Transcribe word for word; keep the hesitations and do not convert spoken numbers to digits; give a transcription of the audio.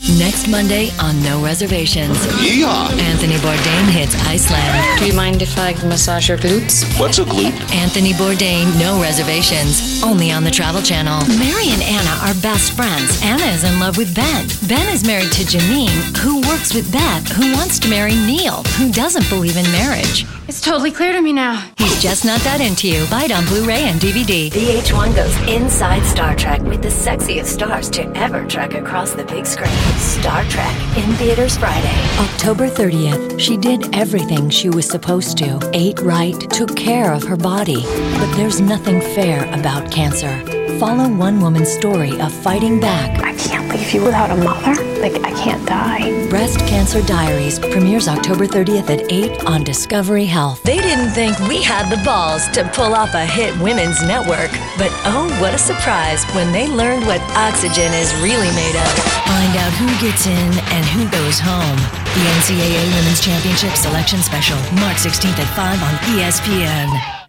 Next Monday on No Reservations. Yeehaw! Anthony Bourdain hits Iceland. Do you mind if I massage your glutes? What's a glute? Anthony Bourdain, No Reservations. Only on the Travel Channel. Mary and Anna are best friends. Anna is in love with Ben. Ben is married to Janine, who works with Beth, who wants to marry Neil, who doesn't believe in marriage. It's totally clear to me now. He's just not that into you. Buy it on Blu-ray and D V D. V H one goes inside Star Trek with the sexiest stars to ever trek across the big screen. Star Trek in theaters Friday. October thirtieth, she did everything she was supposed to. Ate right, took care of her body. But there's nothing fair about cancer. Follow one woman's story of fighting back. I can't leave you without a mother. Like, I can't die. Breast Cancer Diaries premieres October thirtieth at eight on Discovery Health. They didn't think we had the balls to pull off a hit women's network. But oh, what a surprise when they learned what Oxygen is really made of. Find out who gets in and who goes home. The N C double A Women's Championship Selection Special, March sixteenth at five on E S P N.